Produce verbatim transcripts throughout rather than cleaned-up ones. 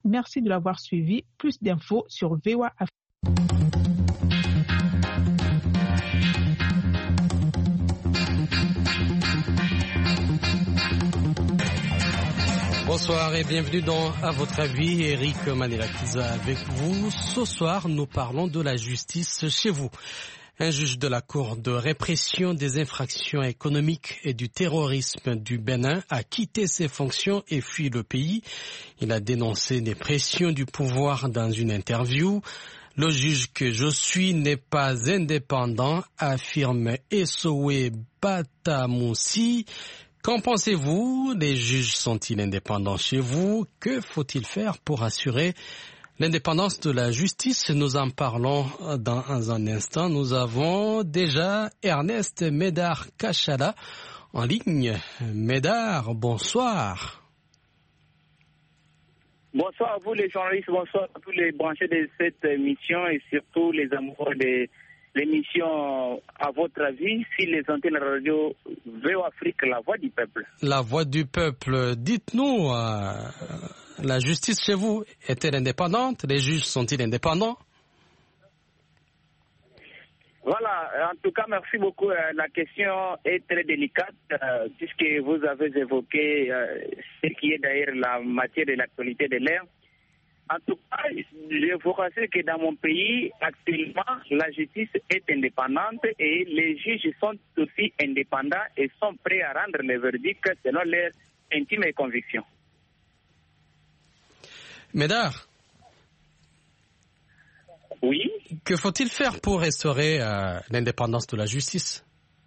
Merci de l'avoir suivi. Plus d'infos sur V O A Afrique. Bonsoir et bienvenue dans À votre avis, Eric Manelakiza avec vous. Ce soir, nous parlons de la justice chez vous. Un juge de la Cour de répression des infractions économiques et du terrorisme du Bénin a quitté ses fonctions et fui le pays. Il a dénoncé des pressions du pouvoir dans une interview. Le juge que je suis n'est pas indépendant, affirme Essowe Batamoussi. Qu'en pensez-vous? Les juges sont-ils indépendants chez vous? Que faut-il faire pour assurer l'indépendance de la justice? Nous en parlons dans un instant. Nous avons déjà Ernest Médard Kachala en ligne. Médard, bonsoir. Bonsoir à vous les journalistes, bonsoir à tous les branchés de cette émission et surtout les amoureux de l'émission. À votre avis, si les antennes radio V O A Afrique, la voix du peuple. La voix du peuple, dites-nous, euh, la justice chez vous est-elle indépendante? Les juges sont-ils indépendants? Voilà, en tout cas, merci beaucoup. La question est très délicate euh, puisque vous avez évoqué euh, ce qui est d'ailleurs la matière de l'actualité de l'ère. En tout cas, je vous rassure que dans mon pays, actuellement, la justice est indépendante et les juges sont aussi indépendants et sont prêts à rendre les verdicts selon leurs intimes convictions. Médard. Oui. Que faut-il faire pour restaurer euh, l'indépendance de la justice?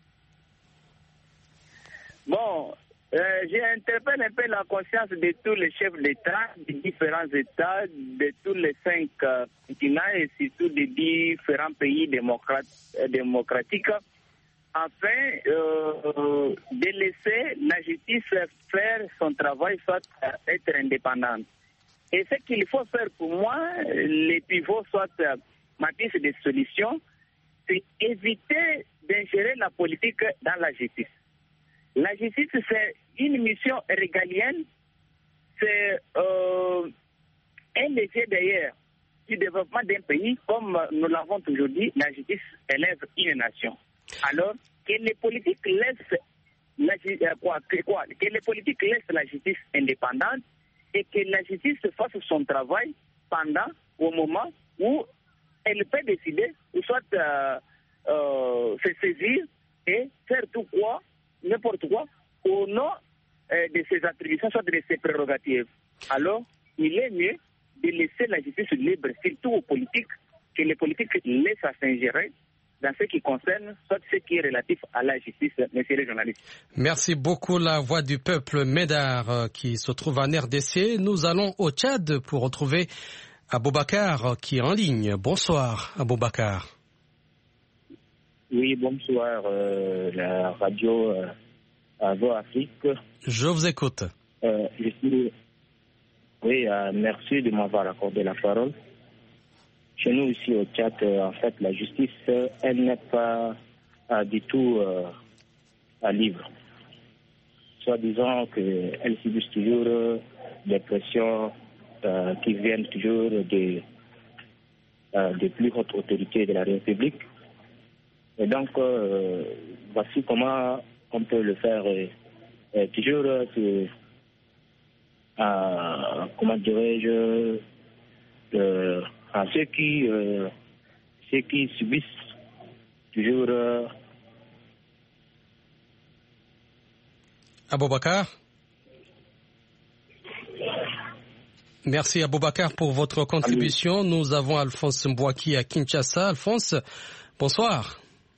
Bon, euh, j'interpelle un peu la conscience de tous les chefs d'État, des différents États, de tous les cinq euh, continents et surtout des différents pays démocrate, euh, démocratiques, afin euh, de laisser la justice faire son travail, soit euh, être indépendante. Et ce qu'il faut faire pour moi, les pivots, soit euh, matière de solutions, c'est éviter d'ingérer la politique dans la justice. La justice, c'est une mission régalienne, c'est euh, un levier d'ailleurs du développement d'un pays, comme nous l'avons toujours dit, la justice élève une nation. Alors, que les politiques laissent la, quoi, que, quoi, que les politiques laissent la justice indépendante et que la justice fasse son travail pendant, au moment où elle peut décider, ou soit euh, euh, se saisir et faire tout quoi, n'importe quoi, au nom euh, de ses attributions, soit de ses prérogatives. Alors, il est mieux de laisser la justice libre, surtout aux politiques, que les politiques laissent à s'ingérer dans ce qui concerne, soit ce qui est relatif à la justice, messieurs les journalistes. Merci beaucoup, la voix du peuple Médard, qui se trouve en R D C. Nous allons au Tchad pour retrouver Aboubakar, qui est en ligne. Bonsoir, Aboubakar. Oui, bonsoir, euh, la radio euh, à V O A Afrique. Je vous écoute. Euh, je suis... Oui, euh, merci de m'avoir accordé la parole. Chez nous, ici au Tchad, euh, en fait, la justice, euh, elle n'est pas euh, du tout euh, à libre. Soit disant qu'elle subit toujours euh, des pressions euh, qui viennent toujours des, euh, des plus hautes autorités de la République. Et donc, euh, voici comment on peut le faire. Et, et toujours, euh, à, comment dirais-je, euh, à ceux qui, euh, ceux qui subissent toujours. Euh... Aboubakar. Merci Aboubakar pour votre contribution. Allô. Nous avons Alphonse Mbouaki à Kinshasa. Alphonse, bonsoir.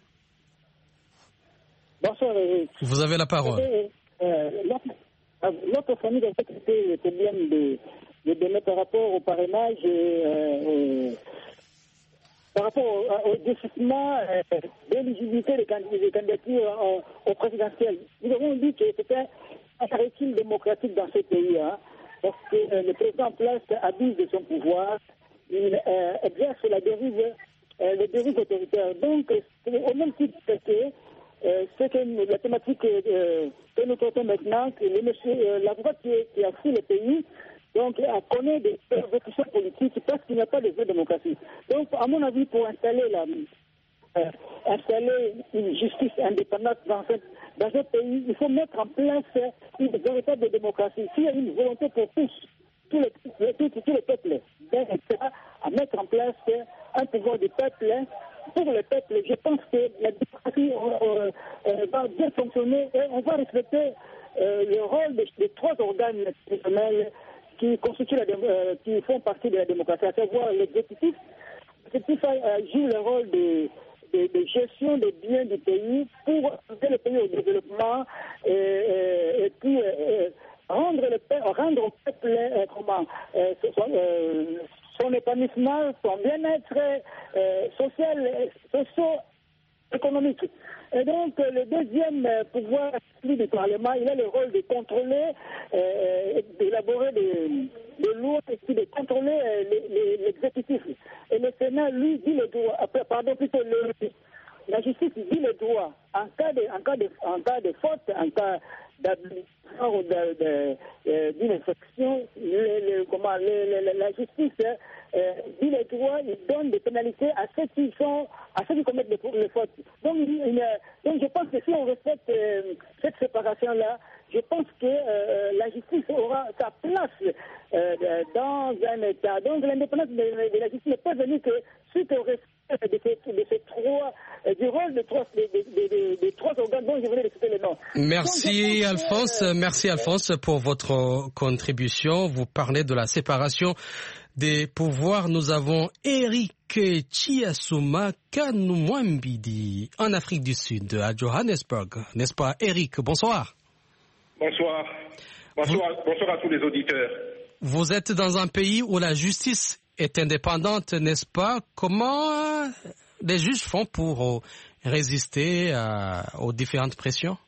Bonsoir. Vous avez la parole. Euh, notre famille a traité le problème de, de donner par rapport au parrainage, euh, par rapport au, au déficiment euh, d'éligibilité des candidatures au, au présidentiel. Nous avons dit que c'était un régime démocratique dans ce pays, hein, parce que euh, le président en place abuse de son pouvoir, il euh, exerce la dérive, euh, les dérives autoritaires. Donc, au même titre que Euh, c'est que la thématique euh, que nous traitons maintenant, que le monsieur, euh, la voie qui, qui a fui le pays, donc elle connaît des persécutions politiques parce qu'il n'y a pas de vraie démocratie. Donc, à mon avis, pour installer la, euh, installer une justice indépendante dans, cette, dans ce pays, il faut mettre en place une véritable démocratie. S'il y a une volonté pour tous, tous les, tous, tous les peuples, à mettre en place un pouvoir du peuple, pour le peuple, je pense que la démocratie euh, euh, va bien fonctionner et on va respecter euh, le rôle des, des trois organes institutionnels qui constituent la, euh, qui font partie de la démocratie, à savoir l'exécutif. L'exécutif euh, joue le rôle de, de, de gestion des biens du pays pour aider le pays au développement et, et, et puis euh, rendre, le, rendre au peuple euh, comment, euh, euh, son épanouissement, son bien-être euh, social, socio-économique. Et donc, le deuxième pouvoir du Parlement, il a le rôle de contrôler, euh, d'élaborer des, des lois et puis de contrôler euh, l'exécutif. Et le Sénat, lui, dit le droit, pardon, plutôt le, la justice dit le droit. En cas de, en cas de, en cas de faute, en cas d'abolition ou d'une infraction, le, le, comment, le, le, la justice euh, dit le droit, il donne des pénalités à ceux qui sont, à ceux qui commettent les, les fautes. Donc, il, donc, je pense que si on respecte euh, cette séparation-là, je pense que euh, la justice aura sa place euh, dans un État. Donc, l'indépendance de, de la justice n'est pas venue que suite au respect de ces, de ces trois, euh, du rôle de trois, de, de, de, de, de trois organes dont je voulais citer les noms. Merci Donc, Alphonse, que, euh, merci Alphonse pour votre contribution. Vous parlez de la séparation des pouvoirs. Nous avons Eric Chiasuma Kanouambidi en Afrique du Sud, à Johannesburg. N'est-ce pas, Eric? Bonsoir. Bonsoir. Bonsoir, vous, bonsoir à tous les auditeurs. Vous êtes dans un pays où la justice est indépendante, n'est-ce pas? Comment les juges font pour résister à, aux différentes pressions?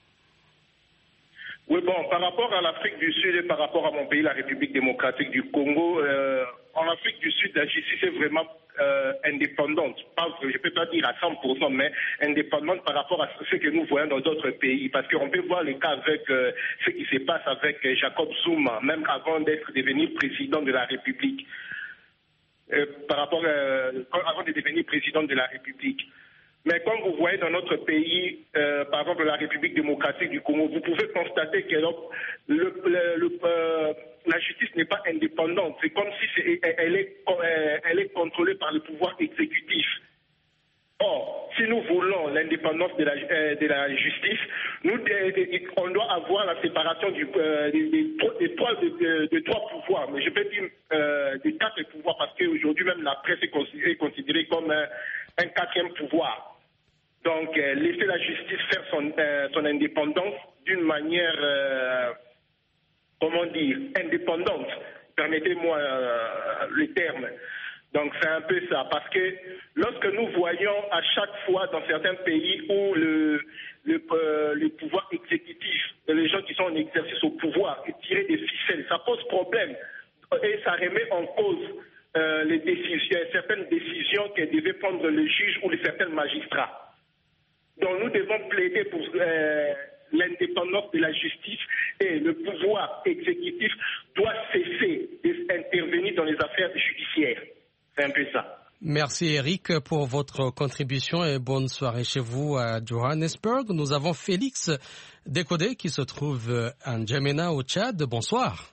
Oui, bon, par rapport à l'Afrique du Sud et par rapport à mon pays, la République démocratique du Congo, euh, en Afrique du Sud, la justice est vraiment euh, indépendante. Pas, je ne peux pas dire à cent pour cent, mais indépendante par rapport à ce que nous voyons dans d'autres pays. Parce qu'on peut voir le cas avec euh, ce qui se passe avec Jacob Zuma, même avant d'être devenu président de la République. Euh, par rapport euh, avant de devenir président de la République. Mais comme vous voyez dans notre pays, euh, par exemple la République démocratique du Congo, vous pouvez constater que le, le, le, euh, la justice n'est pas indépendante. C'est comme si c'est, elle, est, elle est contrôlée par le pouvoir exécutif. Or, si nous voulons l'indépendance de la, de la justice, nous, on doit avoir la séparation du, euh, des, des, des, trois, de, de trois pouvoirs. Mais je peux dire euh, des quatre pouvoirs parce qu'aujourd'hui même la presse est considérée, considérée comme un, un quatrième pouvoir. Donc, euh, laisser la justice faire son, euh, son indépendance d'une manière, euh, comment dire, indépendante. Permettez-moi euh, le terme. Donc c'est un peu ça, parce que lorsque nous voyons à chaque fois dans certains pays où le, le, euh, le pouvoir exécutif, les gens qui sont en exercice au pouvoir, est tiré des ficelles, ça pose problème et ça remet en cause euh, les décisions, certaines décisions que devaient prendre le juge ou les certains magistrats. Donc nous devons plaider pour euh, l'indépendance de la justice et le pouvoir exécutif doit cesser d'intervenir dans les affaires judiciaires. C'est un peu ça. Merci Eric pour votre contribution et bonne soirée chez vous à Johannesburg. Nous avons Félix Décodé qui se trouve à N'Djamena au Tchad. Bonsoir.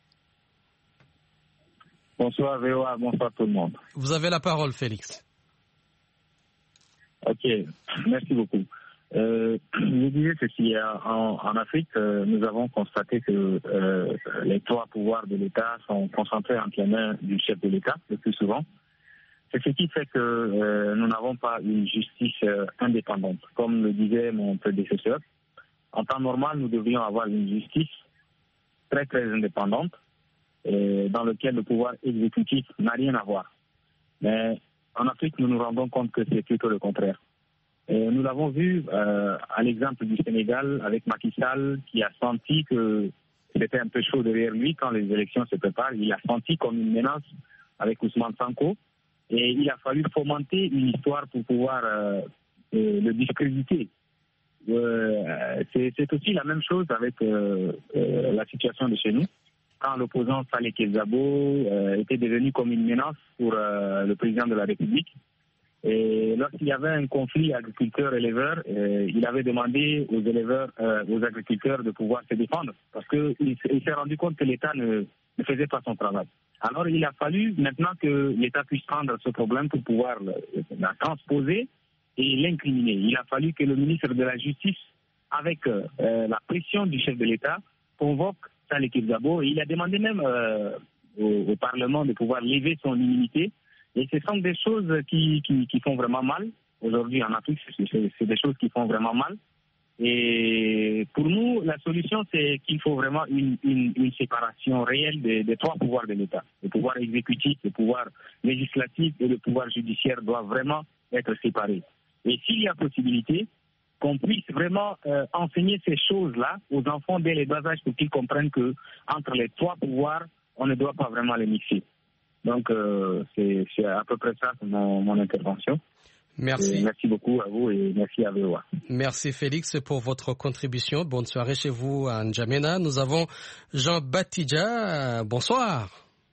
Bonsoir V O A, bonsoir tout le monde. Vous avez la parole Félix. Ok, merci beaucoup. Euh, je disais ceci, en, en Afrique, euh, nous avons constaté que euh, les trois pouvoirs de l'État sont concentrés entre les mains du chef de l'État le plus souvent. C'est ce qui fait que euh, nous n'avons pas une justice euh, indépendante. Comme le disait mon prédécesseur, en temps normal, nous devrions avoir une justice très très indépendante euh, dans laquelle le pouvoir exécutif n'a rien à voir. Mais en Afrique, nous nous rendons compte que c'est plutôt le contraire. Et nous l'avons vu euh, à l'exemple du Sénégal avec Macky Sall qui a senti que c'était un peu chaud derrière lui quand les élections se préparent. Il a senti comme une menace avec Ousmane Sonko et il a fallu fomenter une histoire pour pouvoir euh, euh, le discréditer. Euh, c'est, c'est aussi la même chose avec euh, euh, la situation de chez nous. quand l'opposant Saleh Kezabo euh, était devenu comme une menace pour euh, le président de la République. Et lorsqu'il y avait un conflit agriculteur-éleveur, euh, il avait demandé aux éleveurs, euh, aux agriculteurs de pouvoir se défendre parce qu'il il s'est rendu compte que l'État ne, ne faisait pas son travail. Alors il a fallu maintenant que l'État puisse prendre ce problème pour pouvoir le, la transposer et l'incriminer. Il a fallu que le ministre de la Justice, avec euh, la pression du chef de l'État, convoque Saleh Kezabo et il a demandé même euh, au, au Parlement de pouvoir lever son immunité. Et ce sont des choses qui, qui, qui font vraiment mal. Aujourd'hui en Afrique, c'est, c'est des choses qui font vraiment mal. Et pour nous, la solution, c'est qu'il faut vraiment une, une, une séparation réelle des, des trois pouvoirs de l'État. Le pouvoir exécutif, le pouvoir législatif et le pouvoir judiciaire doivent vraiment être séparés. Et s'il y a possibilité, qu'on puisse vraiment euh, enseigner ces choses-là aux enfants dès les bas âges pour qu'ils comprennent que entre les trois pouvoirs, on ne doit pas vraiment les mixer. Donc, euh, c'est, c'est à peu près ça mon, mon intervention. Merci. Et merci beaucoup à vous et merci à V O A. Merci Félix pour votre contribution. Bonne soirée chez vous à N'Djamena. Nous avons Jean Batidja. Bonsoir.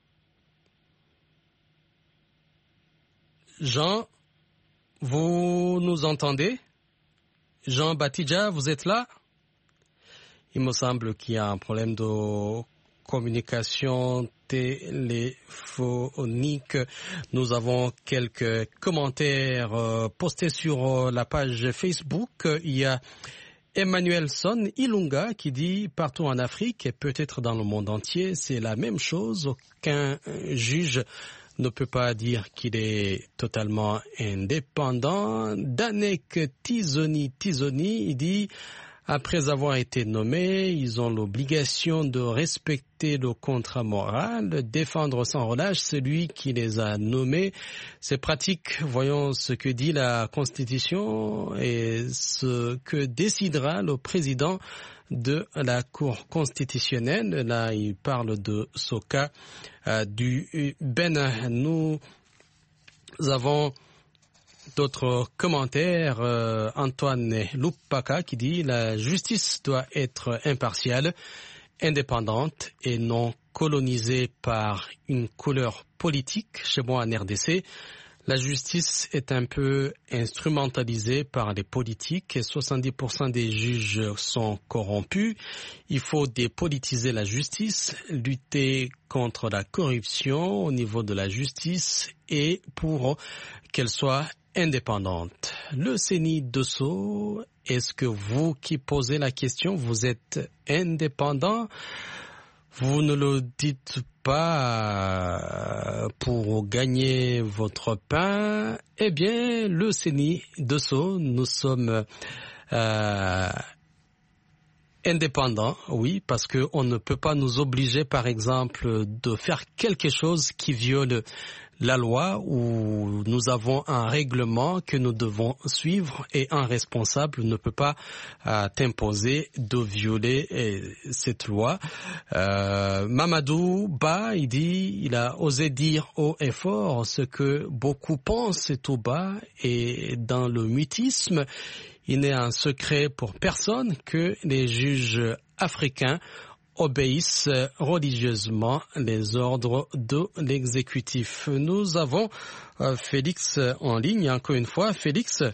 Jean, vous nous entendez? Jean Batidja, vous êtes là? Il me semble qu'il y a un problème de communication téléphonique. Nous avons quelques commentaires euh, postés sur euh, la page Facebook. Il y a Emmanuel Son Ilunga qui dit « Partout en Afrique et peut-être dans le monde entier, c'est la même chose. Aucun juge ne peut pas dire qu'il est totalement indépendant. » Danek Tizoni Tizoni, il dit « Après avoir été nommés, ils ont l'obligation de respecter le contrat moral, défendre sans relâche celui qui les a nommés. C'est pratique. Voyons ce que dit la Constitution et ce que décidera le président de la Cour constitutionnelle. Là, il parle de ce cas euh, du Bénin. Nous avons d'autres commentaires. euh, Antoine Lupaka qui dit « La justice doit être impartiale, indépendante et non colonisée par une couleur politique. » Chez moi en R D C, la justice est un peu instrumentalisée par les politiques et soixante-dix pour cent des juges sont corrompus. Il faut dépolitiser la justice, lutter contre la corruption au niveau de la justice et pour qu'elle soit indépendante. Le Séni Dosso, est-ce que vous qui posez la question, vous êtes indépendant? Vous ne le dites pas pour gagner votre pain. Eh bien, le Séni Dosso, nous sommes euh, indépendants, oui, parce qu'on ne peut pas nous obliger, par exemple, de faire quelque chose qui viole la loi, où nous avons un règlement que nous devons suivre et un responsable ne peut pas euh, t'imposer de violer euh, cette loi. Euh, Mamadou Ba, il dit, il a osé dire haut et fort ce que beaucoup pensent tout bas, et dans le mutisme, il n'est un secret pour personne que les juges africains obéissent religieusement les ordres de l'exécutif. Nous avons euh, Félix en ligne, encore une fois. Félix?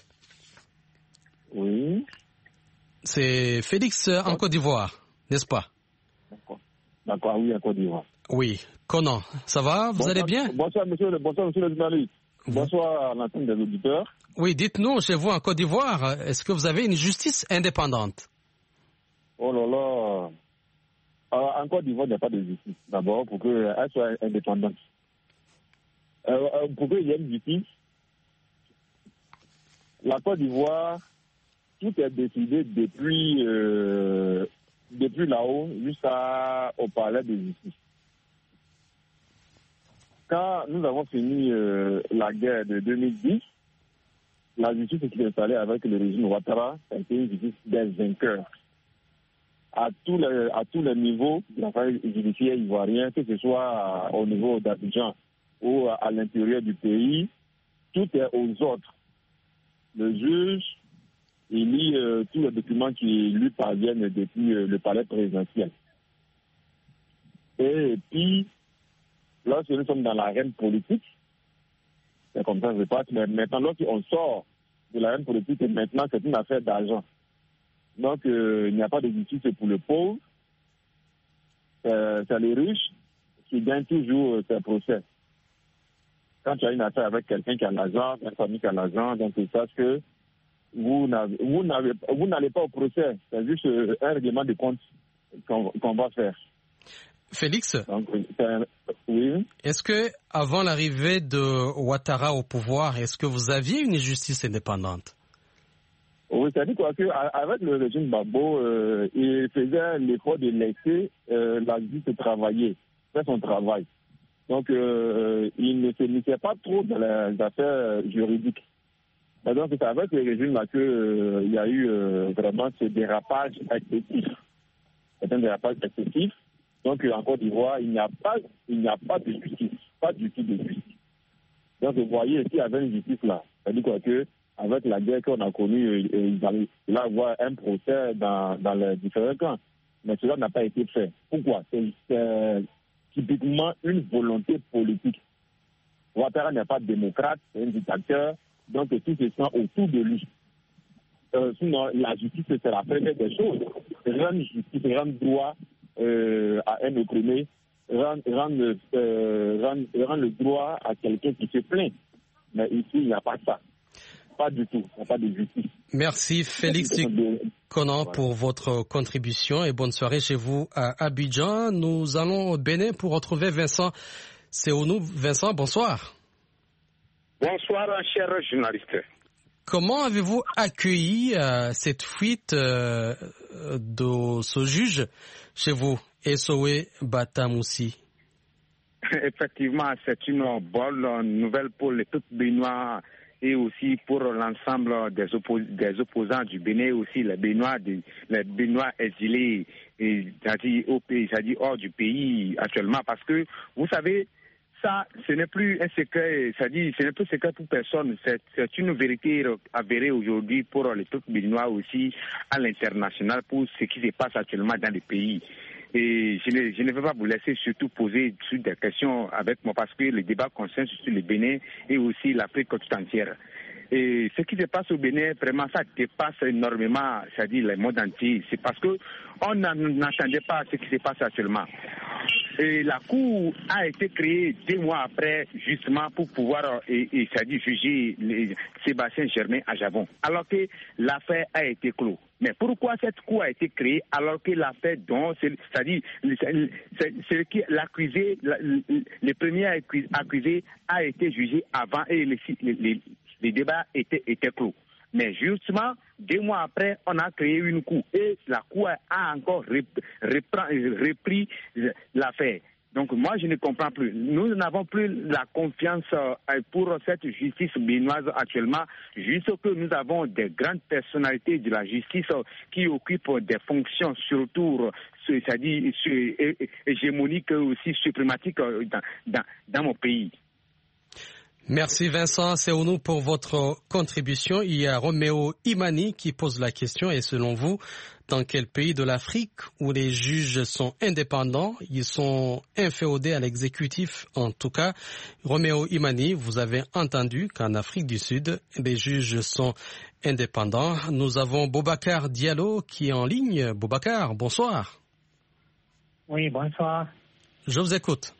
Oui. C'est Félix en Côte d'Ivoire, n'est-ce pas? D'accord, D'accord oui, en Côte d'Ivoire. Oui. Conan, ça va? Vous bonsoir, allez bien? Bonsoir, monsieur, bonsoir, monsieur le journaliste. Bonsoir à l'ensemble des auditeurs. Oui, dites-nous, chez vous en Côte d'Ivoire, est-ce que vous avez une justice indépendante? Oh là là. Alors, en Côte d'Ivoire, il n'y a pas de justice. D'abord, pour qu'elle soit indépendante. Euh, pour qu'il y ait une justice, la Côte d'Ivoire, tout est décidé depuis, euh, depuis là-haut jusqu'au palais de justice. Quand nous avons fini euh, la guerre de deux mille dix, la justice qui est installée avec le régime Ouattara, a été une justice des vainqueurs. À tous les, à tous les niveaux de l'affaire judiciaire ivoirien, que ce soit au niveau d'Abidjan ou à l'intérieur du pays, tout est aux autres. Le juge, il lit euh, tous les documents qui lui parviennent depuis euh, le palais présidentiel. Et puis, lorsque nous sommes dans l'arène politique, c'est comme ça que je passe. Mais maintenant, lorsqu'on sort de l'arène politique, et maintenant, c'est une affaire d'argent. Donc, euh, il n'y a pas de justice pour le pauvre. Euh, c'est les riches qui gagnent toujours euh, ces procès. Quand tu as une affaire avec quelqu'un qui a l'argent, une famille qui a l'argent, donc tu saches que vous n'avez, vous n'avez, vous n'allez pas au procès. C'est juste euh, un règlement de compte qu'on, qu'on va faire. Félix, donc, un, oui. Est-ce que avant l'arrivée de Ouattara au pouvoir, est-ce que vous aviez une justice indépendante? Oui, c'est-à-dire quoi, qu'avec le régime Gbagbo, euh, il faisait l'effort de laisser euh, la justice travailler, faire son travail. Donc, euh, il ne se mettait pas trop dans les affaires juridiques. Et donc, c'est avec le régime-là qu'il euh, y a eu euh, vraiment ce dérapage excessif. C'est un dérapage excessif. Donc, en Côte d'Ivoire, il n'y a pas, il n'y a pas de justice, pas du tout de justice. Donc, vous voyez, s'il y avait une justice là, c'est-à-dire quoi que avec la guerre qu'on a connue, il va y avoir un procès dans, dans les différents camps. Mais cela n'a pas été fait. Pourquoi? C'est, c'est typiquement une volonté politique. Ouattara n'est pas démocrate, c'est un dictateur, donc tout se sent autour de lui. Euh, sinon, la justice, c'est la première des choses. Rendre justice, rendre droit euh, à un opprimé, rendre, rendre, euh, rendre, rendre le droit à quelqu'un qui se plaint. Mais ici, il n'y a pas ça. Pas du tout, il n'y a pas de justice. Merci Félix Conan pour votre contribution et bonne soirée chez vous à Abidjan. Nous allons au Bénin pour retrouver Vincent Seounou. Vincent, bonsoir. Bonsoir, cher journaliste. Comment avez-vous accueilli euh, cette fuite euh, de ce juge chez vous, Essowe Batamoussi? Effectivement, c'est une bonne nouvelle pour les peuples béninois et aussi pour l'ensemble des, oppos- des opposants du Bénin, aussi les Béninois, des, les Béninois exilés, et, c'est-à-dire au pays, c'est-à-dire hors du pays actuellement, parce que vous savez, ça, ce n'est plus un secret, c'est-à-dire ce n'est plus un secret pour personne, c'est, c'est une vérité avérée aujourd'hui pour les peuples béninois aussi à l'international pour ce qui se passe actuellement dans les pays. Et je ne, je ne vais pas vous laisser surtout poser des questions avec moi parce que le débat concerne surtout le Bénin et aussi l'Afrique tout entière. Et ce qui se passe au Bénin, vraiment, ça dépasse énormément, c'est-à-dire le monde entier. C'est parce que on n'attendait pas ce qui se passe actuellement. Et la Cour a été créée deux mois après, justement, pour pouvoir, et, et, c'est-à-dire juger les, Sébastien Germain à Javon, alors que l'affaire a été close. Mais pourquoi cette Cour a été créée alors que l'affaire dont, c'est-à-dire, c'est, c'est, c'est qui l'accusé, le premier accusé a été jugé avant et les, les, les débats étaient, étaient clos. Mais justement, deux mois après, on a créé une cour et la cour a encore repris l'affaire. Donc moi, je ne comprends plus. Nous n'avons plus la confiance pour cette justice béninoise actuellement, juste que nous avons des grandes personnalités de la justice qui occupent des fonctions surtout, c'est-à-dire hégémoniques aussi suprématiques dans, dans, dans mon pays. Merci Vincent Seounou pour votre contribution. Il y a Roméo Imani qui pose la question. Et selon vous, dans quel pays de l'Afrique où les juges sont indépendants, ils sont inféodés à l'exécutif en tout cas? Roméo Imani, vous avez entendu qu'en Afrique du Sud, les juges sont indépendants. Nous avons Boubacar Diallo qui est en ligne. Boubacar, bonsoir. Oui, bonsoir. Je vous écoute.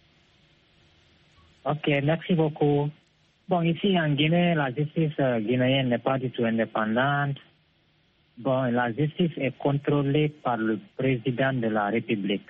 Ok, merci beaucoup. Bon, ici en Guinée, la justice guinéenne n'est pas du tout indépendante. Bon, la justice est contrôlée par le président de la République.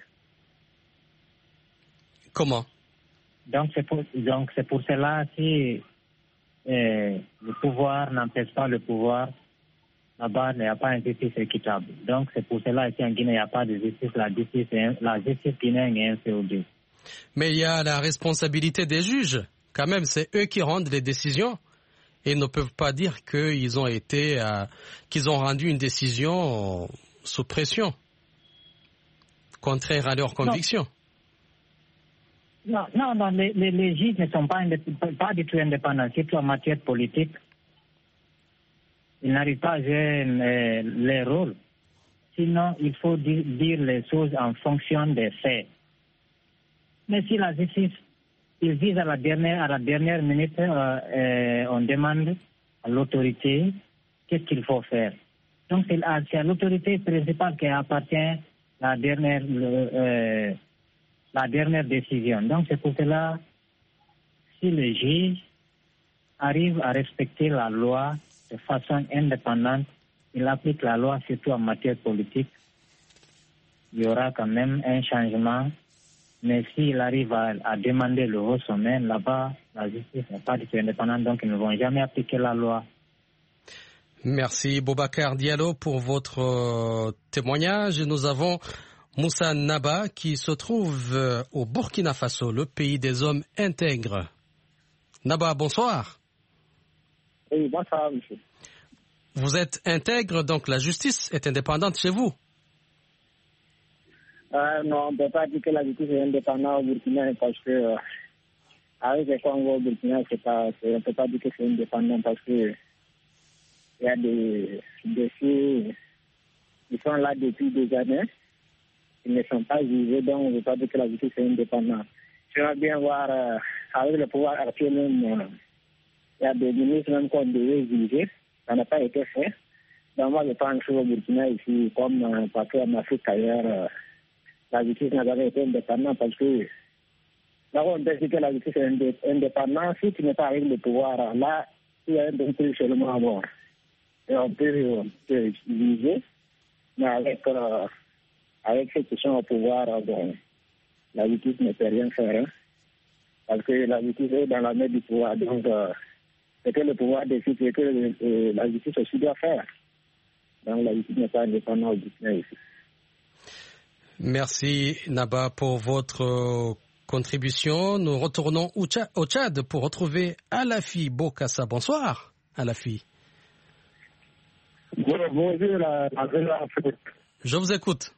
Comment? Donc c'est pour, donc c'est pour cela si euh, le pouvoir n'empêche pas le pouvoir, là-bas il n'y a pas une justice équitable. Donc c'est pour cela ici en Guinée il n'y a pas de justice, la justice, est, la justice guinéenne est inféodée. Mais il y a la responsabilité des juges. Quand même, c'est eux qui rendent les décisions. Et ne peuvent pas dire qu'ils ont été, euh, qu'ils ont rendu une décision sous pression, contraire à leurs convictions. Non, non, non, les, les, les juges ne sont pas, pas du tout indépendants, surtout en matière politique. Ils n'arrivent pas à jouer euh, les rôles. Sinon, il faut dire, dire les choses en fonction des faits. Mais si la justice, il vise à la dernière, à la dernière minute, euh, euh, on demande à l'autorité qu'est-ce qu'il faut faire. Donc c'est à, c'est à l'autorité principale qui appartient la dernière, le, euh, la dernière décision. Donc c'est pour cela, si le juge arrive à respecter la loi de façon indépendante, il applique la loi surtout en matière politique, il y aura quand même un changement. Mais s'il arrive à, à demander le haut sommet, là-bas, la justice n'est pas du tout indépendante, donc ils ne vont jamais appliquer la loi. Merci Boubacar Diallo pour votre euh, témoignage. Nous avons Moussa Naba qui se trouve euh, au Burkina Faso, le pays des hommes intègres. Naba, bonsoir. Oui, bonsoir, monsieur. Vous êtes intègre, donc la justice est indépendante chez vous? Euh, non, on ne peut pas dire que la justice est indépendante au Burkina parce que euh, avec les Congo au Burkina, c'est pas, c'est, on ne peut pas dire que c'est indépendant parce que il y a des dossiers qui sont là depuis des années, ils ne sont pas jugés, donc on ne peut pas dire que la justice est indépendante. J'aimerais bien voir, euh, avec le pouvoir actuel, même, euh, il y a des ministres même qu'on devait juger, ça n'a pas été fait. Donc moi, je pense qu'au Burkina, ici, comme euh, partout en Afrique ailleurs, euh, la justice n'a jamais été indépendante parce que là, on peut dire que la justice est indépendante. Si tu n'es pas avec le pouvoir, là, il y a un truc seulement à voir. Et on peut, on peut juger, mais avec, euh, avec ceux qui sont au pouvoir, bon, la justice ne peut rien faire. Hein, parce que la justice est dans la main du pouvoir. Donc, euh, c'est que le pouvoir décide ce que euh, la justice aussi doit faire. Donc, la justice n'est pas indépendante au Burkina ici. Merci Naba pour votre contribution. Nous retournons au Tchad pour retrouver Alafi Bokassa. Bonsoir Alafi. Bonjour la, la Je vous écoute.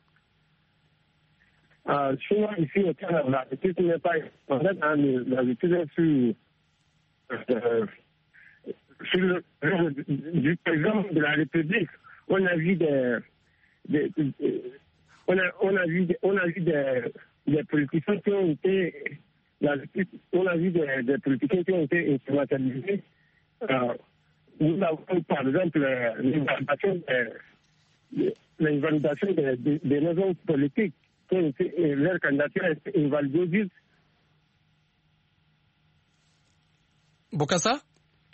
Euh, chez moi ici au Tchad, la justice n'est pas indépendante. La justice est sur, euh, sur le, le du président de la République. On a vu des, des, des On a, on a vu, on a vu des, des politiciens qui ont été, la, on a vu des, des politiciens qui ont été instrumentalisés. Euh, nous avons par exemple l'invalidation des, l'invalidation des, des, des raisons politiques qui ont été, leur candidature a été invalidée. Bokassa?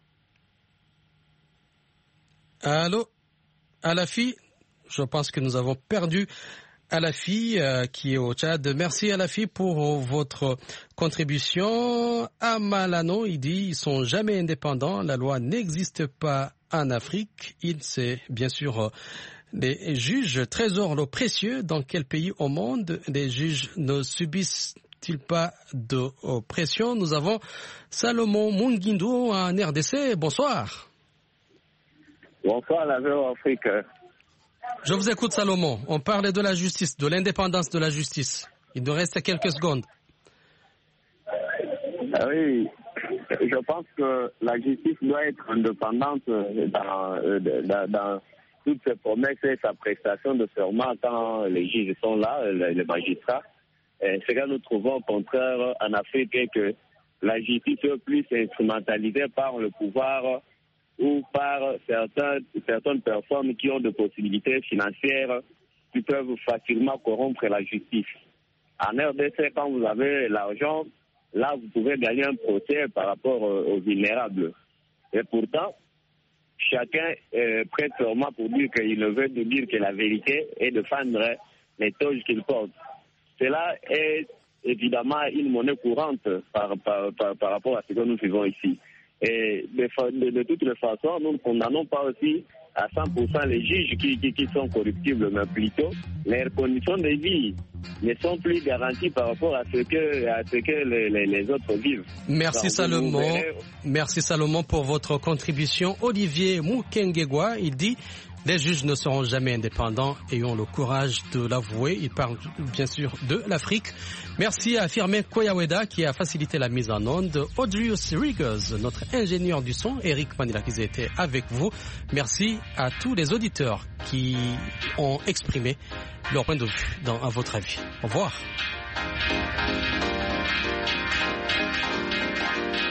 Allô? Alafi? Je pense que nous avons perdu Alafi euh, qui est au Tchad. Merci Alafi pour votre contribution. Amalano, il dit ils sont jamais indépendants. La loi n'existe pas en Afrique. Il c'est bien sûr euh, les juges trésors l'eau précieux. Dans quel pays au monde les juges ne subissent-ils pas d'oppression? Nous avons Salomon Mungindo en R D C. Bonsoir. Bonsoir la V O Afrique. Je vous écoute, Salomon. On parle de la justice, de l'indépendance de la justice. Il nous reste quelques secondes. Ah oui, je pense que la justice doit être indépendante dans, dans, dans toutes ses promesses et sa prestation de serment quand les juges sont là, les magistrats. Et ce que nous trouvons au contraire en Afrique est que la justice est plus instrumentalisée par le pouvoir ou par certains, certaines personnes qui ont des possibilités financières qui peuvent facilement corrompre la justice. En R D C, quand vous avez l'argent, là, vous pouvez gagner un procès par rapport aux vulnérables. Et pourtant, chacun euh, prête serment pour dire qu'il ne veut dire que la vérité et défendre les toges qu'il porte. Cela est évidemment une monnaie courante par, par, par, par rapport à ce que nous vivons ici. Et de, de, de toutes les façons, nous ne condamnons pas aussi à cent pour cent les juges qui, qui, qui sont corruptibles, mais plutôt leurs conditions de vie ne sont plus garanties par rapport à ce que, à ce que les, les, les autres vivent. Merci Salomon. Verrez... Merci Salomon pour votre contribution. Olivier Mukengegwa, il dit les juges ne seront jamais indépendants, ayons le courage de l'avouer. Il parle bien sûr de l'Afrique. Merci à Firmin Koyaweda qui a facilité la mise en onde. Audrius Riggers, notre ingénieur du son, Eric Manila qui était avec vous. Merci à tous les auditeurs qui ont exprimé leur point de vue dans, à votre avis. Au revoir.